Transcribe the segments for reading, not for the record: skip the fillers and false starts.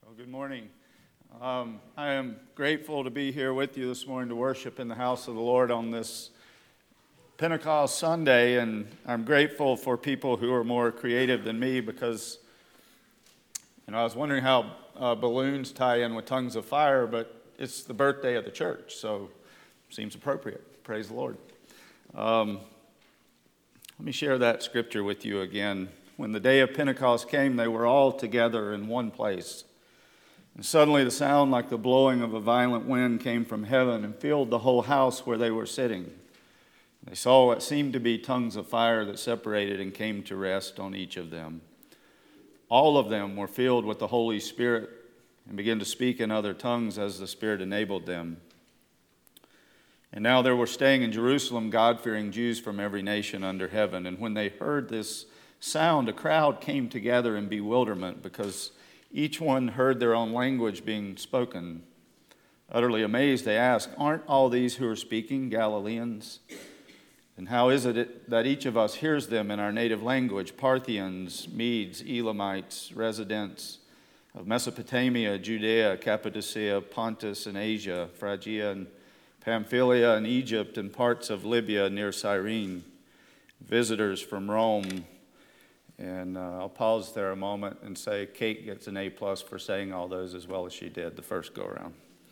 Well, good morning. I am grateful to be here with you this morning to worship in the house of the Lord on this Pentecost Sunday, and I'm grateful for people who are more creative than me because, I was wondering how balloons tie in with tongues of fire, but it's the birthday of the church, so it seems appropriate. Praise the Lord. Let me share that scripture with you again. When the day of Pentecost came, they were all together in one place. And suddenly the sound like the blowing of a violent wind came from heaven and filled the whole house where they were sitting. They saw what seemed to be tongues of fire that separated and came to rest on each of them. All of them were filled with the Holy Spirit and began to speak in other tongues as the Spirit enabled them. And now there were staying in Jerusalem God-fearing Jews from every nation under heaven. And when they heard this sound, a crowd came together in bewilderment because each one heard their own language being spoken. Utterly amazed, they asked, "Aren't all these who are speaking Galileans? And how is it that each of us hears them in our native language? Parthians, Medes, Elamites, residents of Mesopotamia, Judea, Cappadocia, Pontus and Asia, Phrygia and Pamphylia and Egypt and parts of Libya near Cyrene, visitors from Rome." And I'll pause there a moment and say Kate gets an A+ for saying all those as well as she did the first go-around.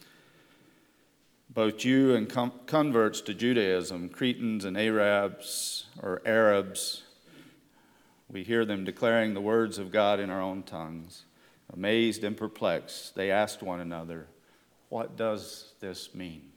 Both Jew and converts to Judaism, Cretans and Arabs, we hear them declaring the words of God in our own tongues. Amazed and perplexed, they asked one another, "What does this mean?"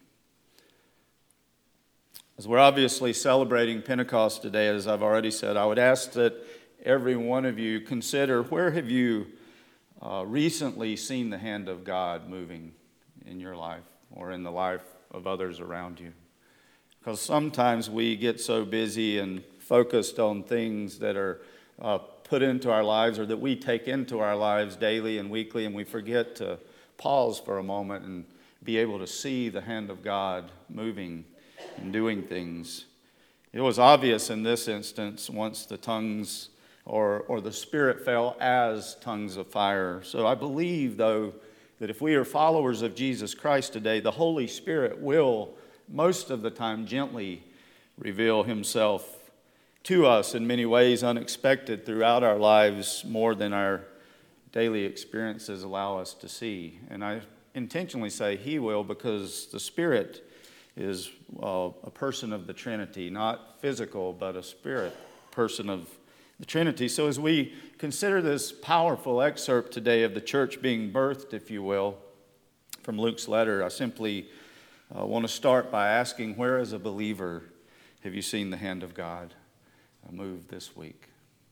As we're obviously celebrating Pentecost today, as I've already said, I would ask that every one of you consider, where have you recently seen the hand of God moving in your life or in the life of others around you? Because sometimes we get so busy and focused on things that are put into our lives or that we take into our lives daily and weekly, and we forget to pause for a moment and be able to see the hand of God moving and doing things. It was obvious in this instance once the tongues or the Spirit fell as tongues of fire. So I believe, though, that if we are followers of Jesus Christ today, the Holy Spirit will, most of the time, gently reveal Himself to us in many ways unexpected throughout our lives, more than our daily experiences allow us to see. And I intentionally say He will because the Spirit is a person of the Trinity, not physical, but a spirit person of the Trinity. So as we consider this powerful excerpt today of the church being birthed, if you will, from Luke's letter, I simply want to start by asking, where as a believer have you seen the hand of God move this week?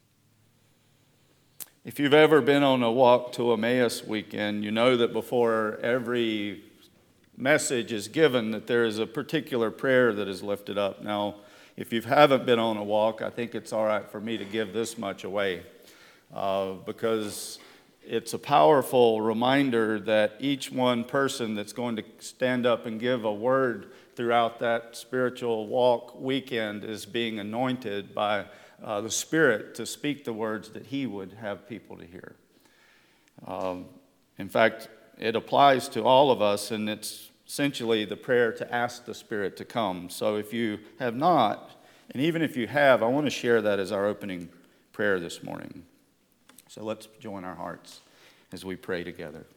If you've ever been on a walk to Emmaus weekend, you know that before every message is given that there is a particular prayer that is lifted up. Now, if you haven't been on a walk, I think it's all right for me to give this much away because it's a powerful reminder that each one person that's going to stand up and give a word throughout that spiritual walk weekend is being anointed by the Spirit to speak the words that He would have people to hear. In fact, it applies to all of us, and it's essentially the prayer to ask the Spirit to come. So if you have not, and even if you have, I want to share that as our opening prayer this morning. So let's join our hearts as we pray together.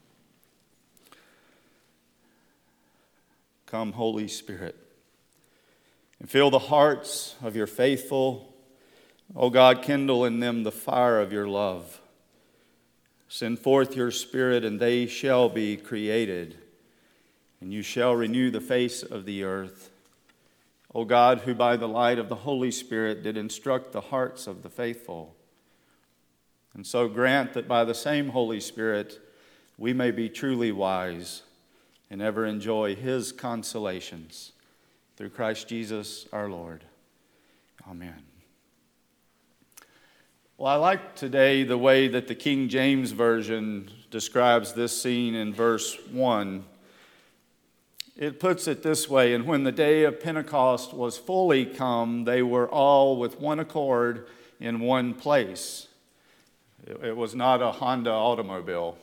Come, Holy Spirit, and fill the hearts of your faithful. O God, kindle in them the fire of your love. Send forth your Spirit, and they shall be created, and you shall renew the face of the earth. O God, who by the light of the Holy Spirit did instruct the hearts of the faithful, and so grant that by the same Holy Spirit we may be truly wise and ever enjoy His consolations. Through Christ Jesus our Lord. Amen. Well, I like today the way that the King James Version describes this scene in verse 1. It puts it this way: "And when the day of Pentecost was fully come, they were all with one accord in one place." It was not a Honda automobile.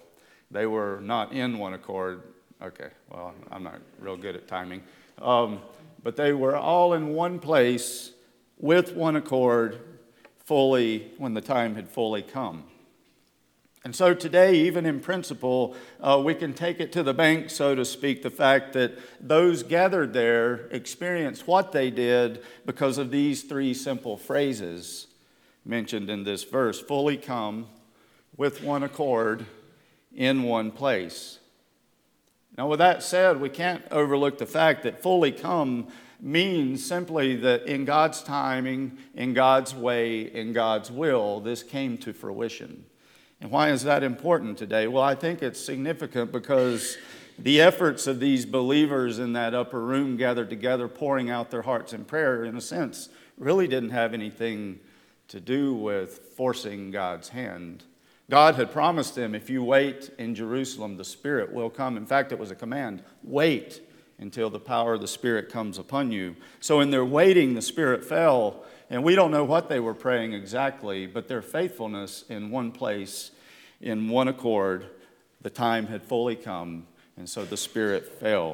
They were not in one accord. Okay, well, I'm not real good at timing. But they were all in one place with one accord fully when the time had fully come. And so today, even in principle, we can take it to the bank, so to speak, the fact that those gathered there experienced what they did because of these three simple phrases mentioned in this verse: fully come, with one accord, in one place. Now, with that said, we can't overlook the fact that fully come means simply that in God's timing, in God's way, in God's will, this came to fruition. And why is that important today? Well, I think it's significant because the efforts of these believers in that upper room gathered together, pouring out their hearts in prayer, in a sense, really didn't have anything to do with forcing God's hand. God had promised them, if you wait in Jerusalem, the Spirit will come. In fact, it was a command: wait until the power of the Spirit comes upon you. So in their waiting, the Spirit fell. And we don't know what they were praying exactly, but their faithfulness in one place, in one accord, the time had fully come, and so the Spirit fell.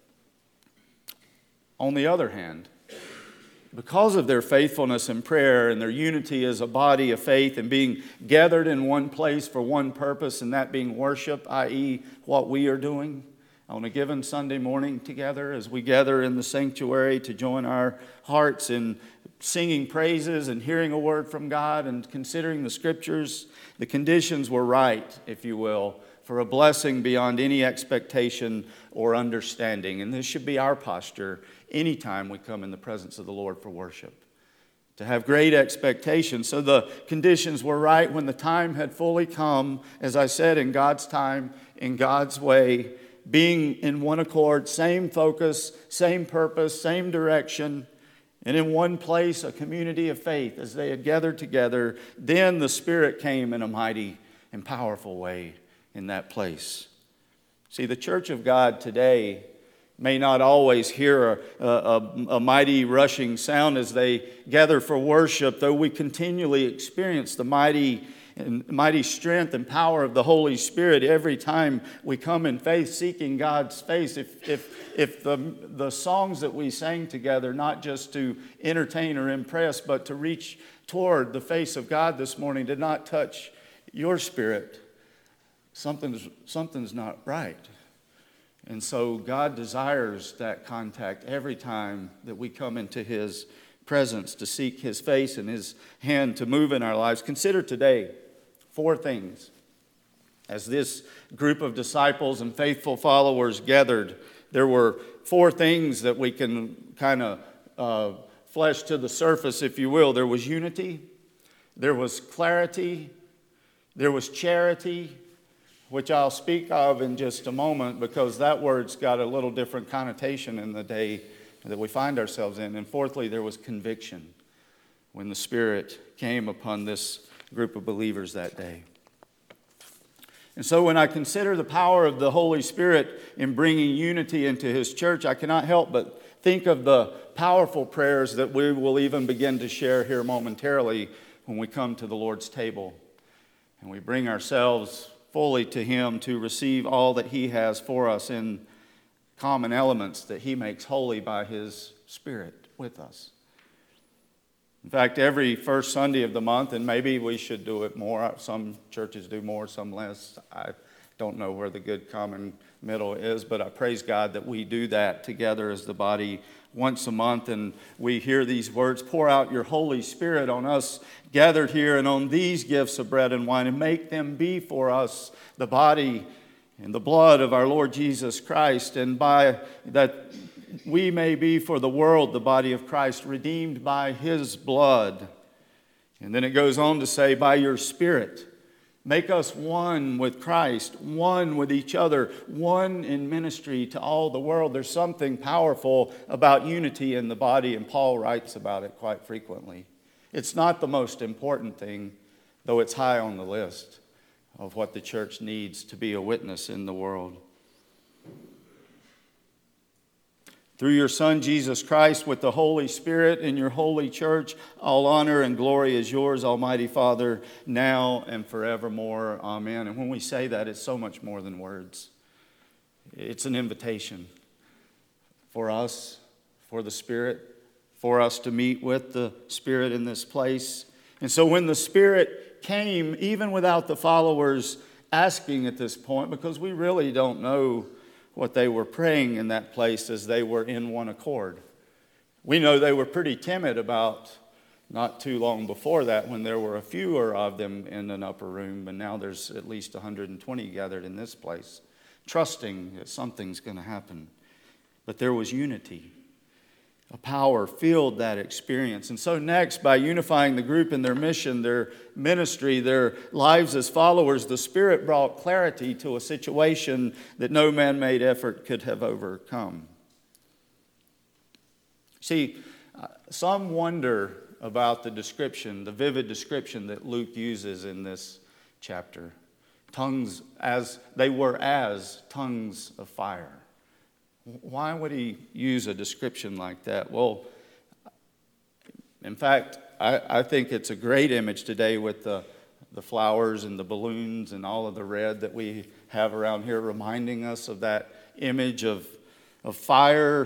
On the other hand, because of their faithfulness in prayer and their unity as a body of faith and being gathered in one place for one purpose, and that being worship, i.e. what we are doing on a given Sunday morning together as we gather in the sanctuary to join our hearts in singing praises and hearing a word from God and considering the Scriptures, the conditions were right, if you will, for a blessing beyond any expectation or understanding. And this should be our posture anytime we come in the presence of the Lord for worship, to have great expectations. So the conditions were right when the time had fully come, as I said, in God's time, in God's way, being in one accord, same focus, same purpose, same direction, and in one place, a community of faith. As they had gathered together, then the Spirit came in a mighty and powerful way in that place. See, the church of God today may not always hear a mighty rushing sound as they gather for worship, though we continually experience the mighty strength and power of the Holy Spirit every time we come in faith, seeking God's face. If the songs that we sang together, not just to entertain or impress, but to reach toward the face of God this morning, did not touch your spirit, something's not right. And so God desires that contact every time that we come into His presence to seek His face and His hand to move in our lives. Consider today 4 things. As this group of disciples and faithful followers gathered, there were 4 things that we can kind of flesh to the surface, if you will. There was unity, there was clarity, there was charity, which I'll speak of in just a moment because that word's got a little different connotation in the day that we find ourselves in. And fourthly, there was conviction when the Spirit came upon this group of believers that day. And so when I consider the power of the Holy Spirit in bringing unity into His church, I cannot help but think of the powerful prayers that we will even begin to share here momentarily when we come to the Lord's table and we bring ourselves fully to Him to receive all that He has for us in common elements that He makes holy by His Spirit with us. In fact, every first Sunday of the month, and maybe we should do it more. Some churches do more, some less. I don't know where the good common middle is, but I praise God that we do that together as the body once a month, and we hear these words: pour out your Holy Spirit on us gathered here and on these gifts of bread and wine, and make them be for us the body and the blood of our Lord Jesus Christ, and by that we may be for the world the body of Christ, redeemed by His blood. And then it goes on to say, by your Spirit, make us one with Christ, one with each other, one in ministry to all the world. There's something powerful about unity in the body, and Paul writes about it quite frequently. It's not the most important thing, though it's high on the list of what the church needs to be a witness in the world. through your Son, Jesus Christ, with the Holy Spirit in your holy church, all honor and glory is yours, Almighty Father, now and forevermore. Amen. And when we say that, it's so much more than words. It's an invitation for us, for the Spirit, for us to meet with the Spirit in this place. And so when the Spirit came, even without the followers asking at this point, because we really don't know what they were praying in that place as they were in one accord. We know they were pretty timid about not too long before that when there were a fewer of them in an upper room, and now there's at least 120 gathered in this place, trusting that something's going to happen. But there was unity. A power filled that experience. And so next, by unifying the group in their mission, their ministry, their lives as followers, the Spirit brought clarity to a situation that no man-made effort could have overcome. See, some wonder about the description, the vivid description that Luke uses in this chapter. Tongues as tongues of fire. Why would he use a description like that? Well, in fact, I think it's a great image today with the flowers and the balloons and all of the red that we have around here, reminding us of that image of fire.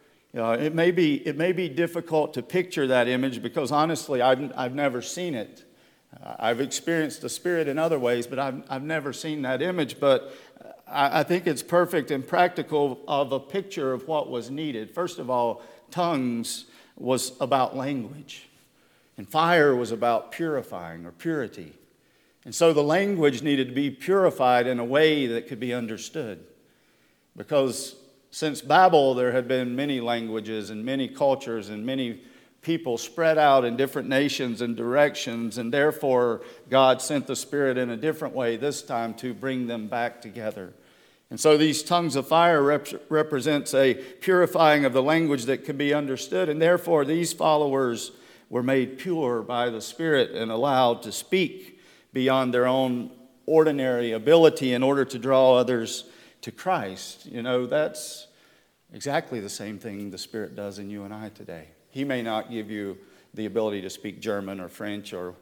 It may be difficult to picture that image because honestly, I've never seen it. I've experienced the Spirit in other ways, but I've never seen that image. But I think it's perfect and practical of a picture of what was needed. First of all, tongues was about language, and fire was about purifying or purity. And so the language needed to be purified in a way that could be understood. Because since Babel, there had been many languages and many cultures and many people spread out in different nations and directions, and therefore God sent the Spirit in a different way this time to bring them back together. And so these tongues of fire represents a purifying of the language that could be understood, and therefore these followers were made pure by the Spirit and allowed to speak beyond their own ordinary ability in order to draw others to Christ. You know, that's exactly the same thing the Spirit does in you and I today. He may not give you the ability to speak German or French or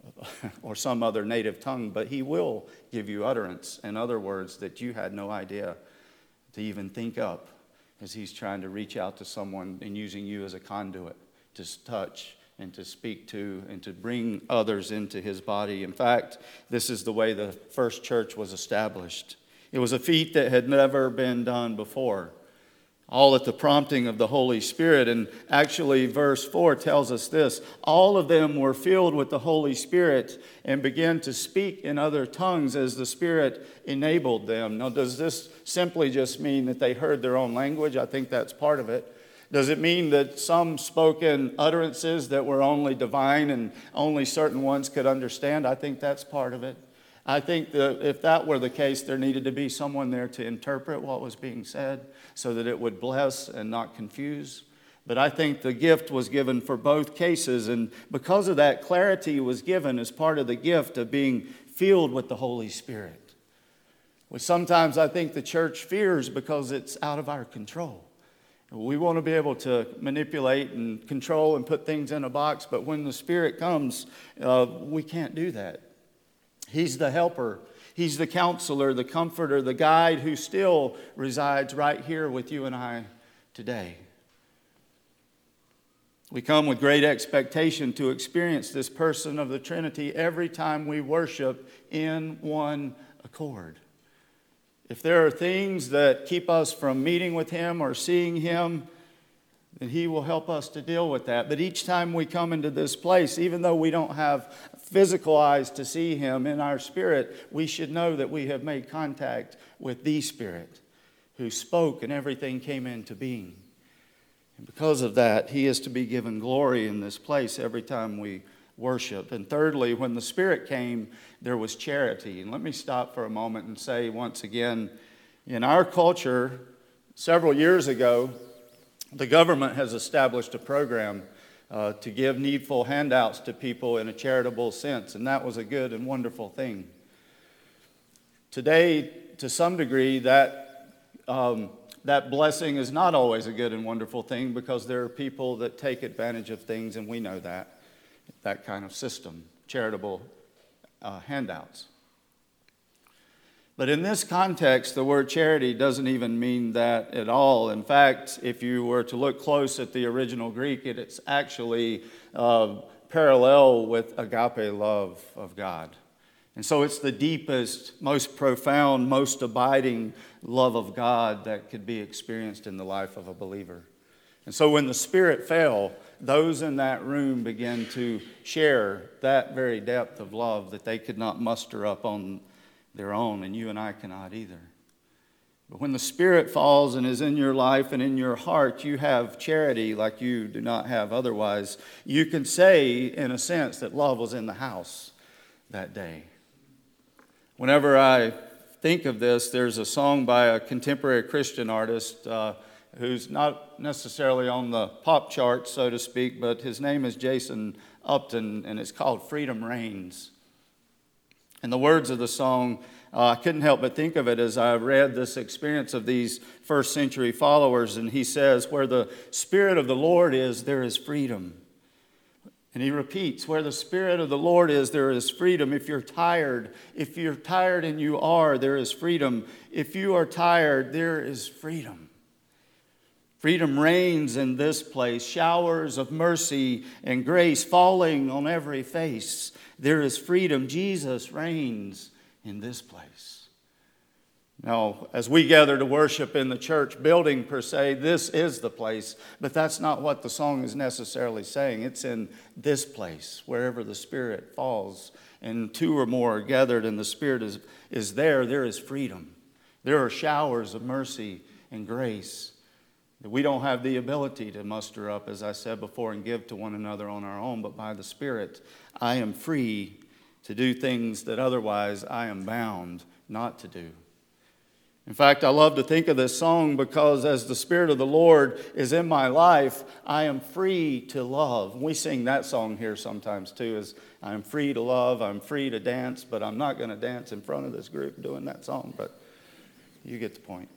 some other native tongue, but He will give you utterance and other words that you had no idea to even think up as He's trying to reach out to someone and using you as a conduit to touch and to speak to and to bring others into His body. In fact, this is the way the first church was established. It was a feat that had never been done before, all at the prompting of the Holy Spirit. And actually, verse 4 tells us this: all of them were filled with the Holy Spirit and began to speak in other tongues as the Spirit enabled them. Now, does this simply just mean that they heard their own language? I think that's part of it. Does it mean that some spoke in utterances that were only divine and only certain ones could understand? I think that's part of it. I think that if that were the case, there needed to be someone there to interpret what was being said so that it would bless and not confuse. But I think the gift was given for both cases, and because of that, clarity was given as part of the gift of being filled with the Holy Spirit, which sometimes I think the church fears because it's out of our control. We want to be able to manipulate and control and put things in a box, but when the Spirit comes, we can't do that. He's the helper. He's the counselor, the comforter, the guide who still resides right here with you and I today. We come with great expectation to experience this person of the Trinity every time we worship in one accord. If there are things that keep us from meeting with Him or seeing Him, then He will help us to deal with that. But each time we come into this place, even though we don't have physical eyes to see Him in our spirit, we should know that we have made contact with the Spirit who spoke and everything came into being. And because of that, He is to be given glory in this place every time we worship. And thirdly, when the Spirit came, there was charity. And let me stop for a moment and say once again, in our culture, several years ago, the government has established a program to give needful handouts to people in a charitable sense, and that was a good and wonderful thing. Today, to some degree, that that blessing is not always a good and wonderful thing, because there are people that take advantage of things, and we know that kind of system, charitable handouts. But in this context, the word charity doesn't even mean that at all. In fact, if you were to look close at the original Greek, it's actually parallel with agape love of God. And so it's the deepest, most profound, most abiding love of God that could be experienced in the life of a believer. And so when the Spirit fell, those in that room began to share that very depth of love that they could not muster up on their own, and you and I cannot either. But when the Spirit falls and is in your life and in your heart, you have charity like you do not have otherwise. You can say, in a sense, that love was in the house that day. Whenever I think of this, there's a song by a contemporary Christian artist who's not necessarily on the pop chart, so to speak, but his name is Jason Upton, and it's called Freedom Reigns. And the words of the song, I couldn't help but think of it as I read this experience of these first century followers. And he says, where the Spirit of the Lord is, there is freedom. And he repeats, where the Spirit of the Lord is, there is freedom. If you're tired and you are, there is freedom. If you are tired, there is freedom. Freedom reigns in this place, showers of mercy and grace falling on every face. There is freedom. Jesus reigns in this place. Now, as we gather to worship in the church building per se, this is the place, but that's not what the song is necessarily saying. It's in this place, wherever the Spirit falls, and two or more are gathered and the Spirit is there, there is freedom. There are showers of mercy and grace that we don't have the ability to muster up, as I said before, and give to one another on our own, but by the Spirit, I am free to do things that otherwise I am bound not to do. In fact, I love to think of this song because as the Spirit of the Lord is in my life, I am free to love. We sing that song here sometimes too, is I am free to love, I'm free to dance, but I'm not going to dance in front of this group doing that song, but you get the point.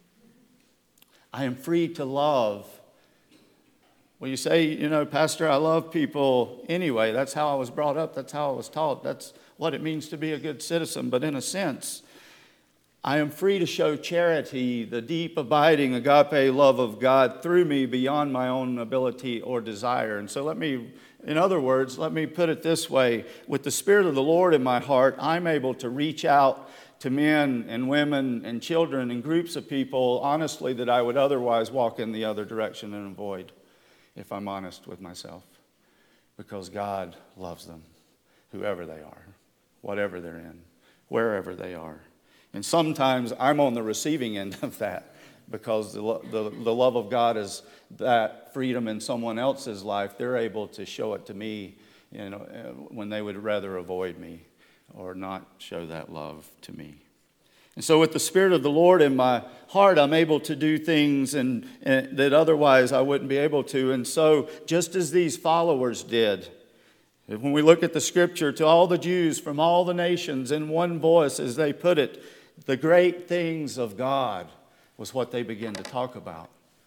I am free to love. Well, you say, Pastor, I love people anyway. That's how I was brought up. That's how I was taught. That's what it means to be a good citizen. But in a sense, I am free to show charity, the deep, abiding, agape love of God through me beyond my own ability or desire. And so in other words, let me put it this way. With the Spirit of the Lord in my heart, I'm able to reach out to men and women and children and groups of people, honestly, that I would otherwise walk in the other direction and avoid, if I'm honest with myself. Because God loves them, whoever they are, whatever they're in, wherever they are. And sometimes I'm on the receiving end of that, because the love of God is that freedom in someone else's life. They're able to show it to me, when they would rather avoid me or not show that love to me. And so with the Spirit of the Lord in my heart, I'm able to do things and that otherwise I wouldn't be able to. And so just as these followers did, when we look at the Scripture, to all the Jews from all the nations in one voice, as they put it, the great things of God was what they began to talk about.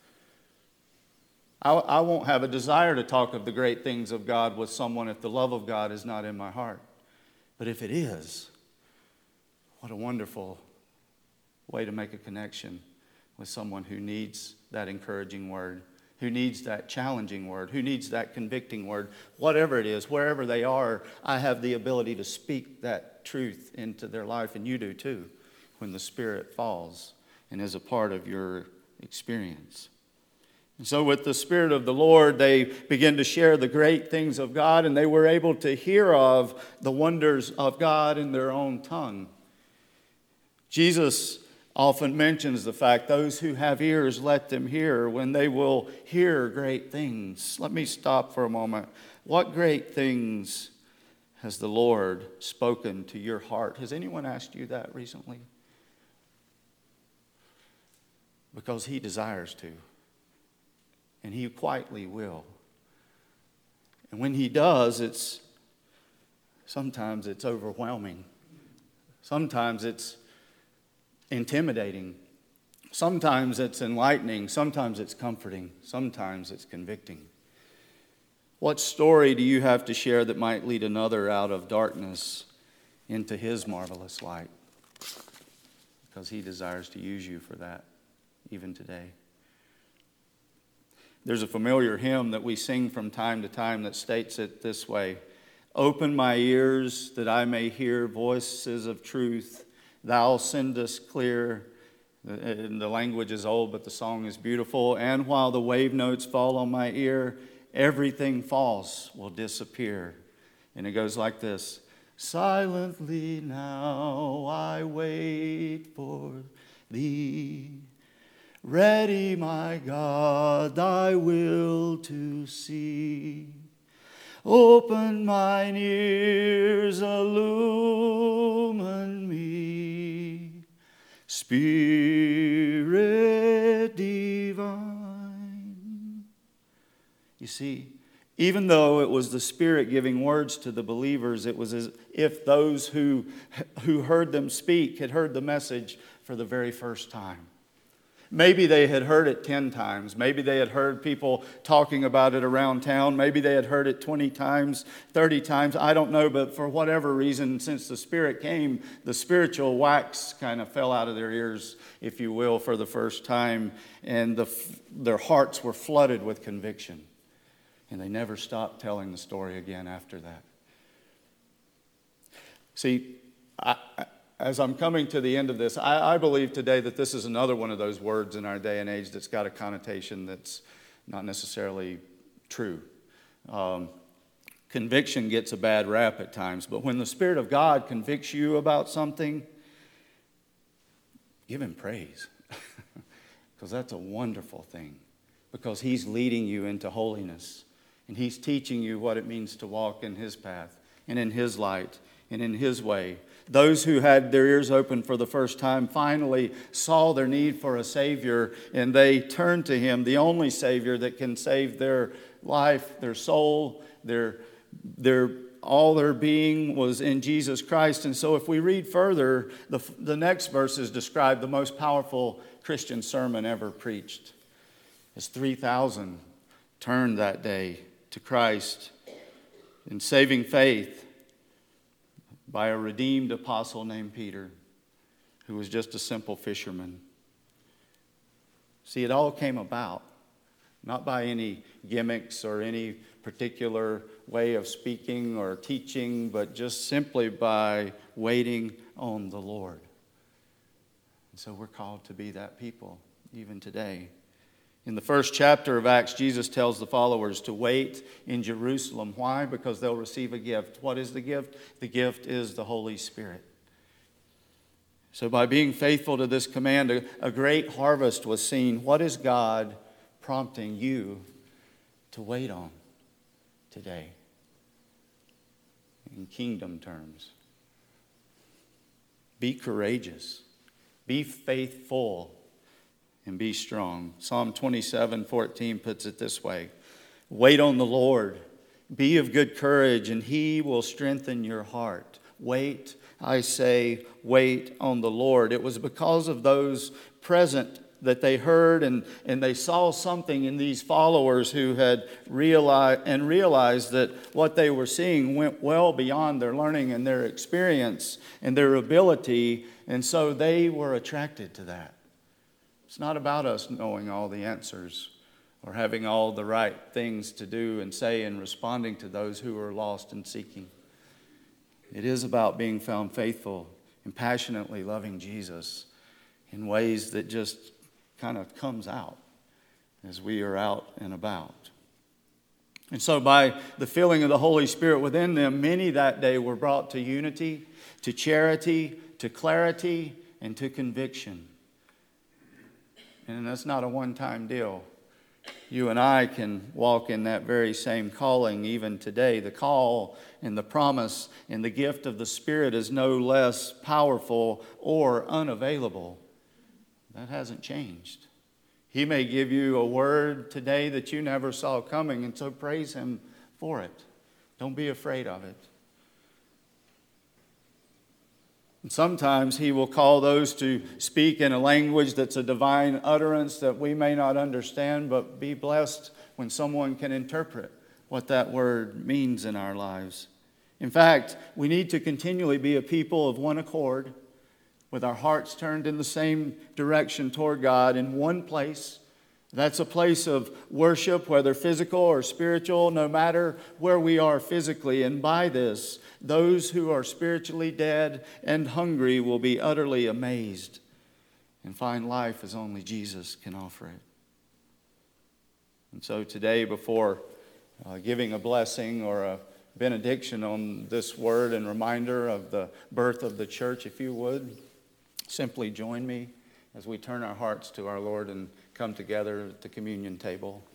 I won't have a desire to talk of the great things of God with someone if the love of God is not in my heart. But if it is, what a wonderful way to make a connection with someone who needs that encouraging word, who needs that challenging word, who needs that convicting word. Whatever it is, wherever they are, I have the ability to speak that truth into their life, and you do too, when the Spirit falls and is a part of your experience. And so with the Spirit of the Lord, they begin to share the great things of God, and they were able to hear of the wonders of God in their own tongue. Jesus often mentions the fact, those who have ears, let them hear, when they will hear great things. Let me stop for a moment. What great things has the Lord spoken to your heart? Has anyone asked you that recently? Because He desires to. And He quietly will. And when He does, sometimes it's overwhelming. Sometimes it's intimidating. Sometimes it's enlightening, sometimes it's comforting, sometimes it's convicting. What story do you have to share that might lead another out of darkness into His marvelous light? Because He desires to use you for that, even today. There's a familiar hymn that we sing from time to time that states it this way: "Open my ears that I may hear voices of truth. Thou sendest clear." And the language is old, but the song is beautiful. "And while the wave notes fall on my ear, everything false will disappear." And it goes like this: "Silently now I wait for thee. Ready, my God, thy will to see. Open mine ears, illumine me. Spirit divine." You see, even though it was the Spirit giving words to the believers, it was as if those who heard them speak had heard the message for the very first time. Maybe they had heard it 10 times. Maybe they had heard people talking about it around town. Maybe they had heard it 20 times, 30 times. I don't know, but for whatever reason, since the Spirit came, the spiritual wax kind of fell out of their ears, if you will, for the first time. And their hearts were flooded with conviction. And they never stopped telling the story again after that. See, as I'm coming to the end of this, I believe today that this is another one of those words in our day and age that's got a connotation that's not necessarily true. Conviction gets a bad rap at times, but when the Spirit of God convicts you about something, give Him praise. Because that's a wonderful thing. Because He's leading you into holiness. And He's teaching you what it means to walk in His path and in His light and in His way. Those who had their ears open for the first time finally saw their need for a Savior, and they turned to Him, the only Savior that can save their life, their soul, all their being was in Jesus Christ. And so if we read further, the next verses describe the most powerful Christian sermon ever preached. As 3,000 turned that day to Christ in saving faith by a redeemed apostle named Peter, who was just a simple fisherman. See, it all came about not by any gimmicks or any particular way of speaking or teaching, but just simply by waiting on the Lord. And so we're called to be that people even today. In the first chapter of Acts, Jesus tells the followers to wait in Jerusalem. Why? Because they'll receive a gift. What is the gift? The gift is the Holy Spirit. So by being faithful to this command, a great harvest was seen. What is God prompting you to wait on today? In kingdom terms. Be courageous. Be faithful. And be strong. Psalm 27:14 puts it this way: "Wait on the Lord, be of good courage, and He will strengthen your heart." Wait, I say, wait on the Lord. It was because of those present that they heard and they saw something in these followers who had realized that what they were seeing went well beyond their learning and their experience and their ability, and so they were attracted to that. It's not about us knowing all the answers or having all the right things to do and say and responding to those who are lost and seeking. It is about being found faithful and passionately loving Jesus in ways that just kind of comes out as we are out and about. And so by the filling of the Holy Spirit within them, many that day were brought to unity, to charity, to clarity, and to conviction. And that's not a one-time deal. You and I can walk in that very same calling even today. The call and the promise and the gift of the Spirit is no less powerful or unavailable. That hasn't changed. He may give you a word today that you never saw coming, and so praise Him for it. Don't be afraid of it. And sometimes He will call those to speak in a language that's a divine utterance that we may not understand, but be blessed when someone can interpret what that word means in our lives. In fact, we need to continually be a people of one accord, with our hearts turned in the same direction toward God in one place. That's a place of worship, whether physical or spiritual, no matter where we are physically. And by this, those who are spiritually dead and hungry will be utterly amazed and find life as only Jesus can offer it. And so today, before giving a blessing or a benediction on this word and reminder of the birth of the church, if you would, simply join me as we turn our hearts to our Lord and come together at the communion table.